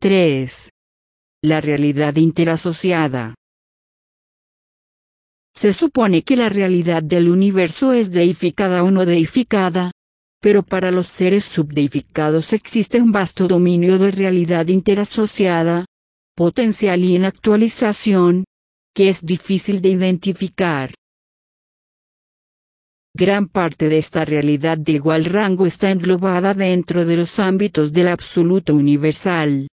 3. La realidad interasociada. Se supone que la realidad del universo es deificada o no deificada, pero para los seres subdeificados existe un vasto dominio de realidad interasociada, potencial y en actualización, que es difícil de identificar. Gran parte de esta realidad de igual rango está englobada dentro de los ámbitos del absoluto universal.